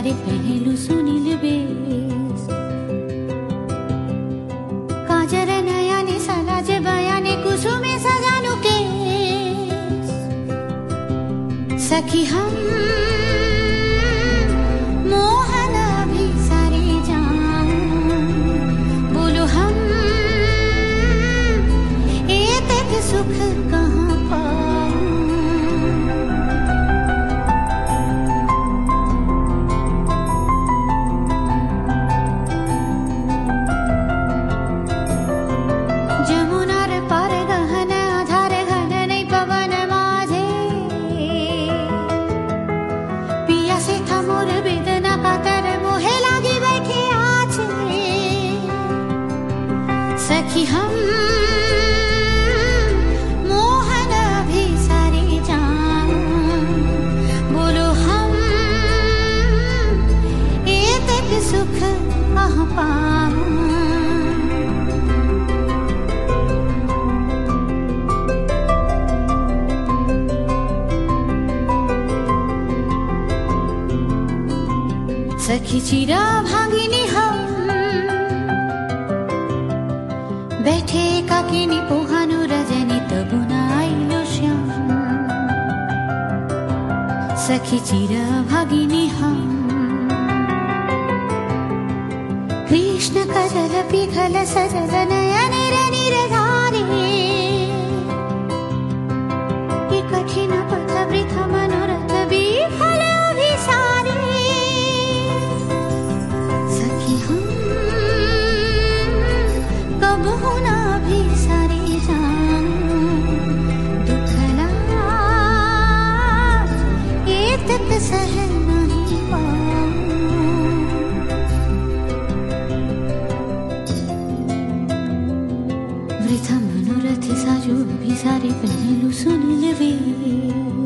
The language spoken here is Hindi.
सारे पहलू सुनील बेस काजर नयाने सलाज बयाने कुसुमे सजानु के सखी हम मोहन भी सारे जान बोलो हम एतक सुख कहाँ पाऊं जमुनार पार गहन आधार घन पवन माझे पिया से था मोर वेदना कातर मोहे लागी बैठे आछे सखी हम मोहन भी सारे जान बोलो हम एतक सुख कहाँ पाऊं सखी चिरा भागिनी हम बैठे काकिनी पोहानु रजनी तबुना आइलो श्याम सखी चिरा भागिनी हम कृष्ण कजल पिघल सजल नयन निरधारे ये कठिन पथ वृथ मनोरथ विफल अभिसारे कब होना भी सारे जान दुखला ये तक सह नहीं पाऊं वृथा मनोरथ साजो भी सारे पहलू सुनील वे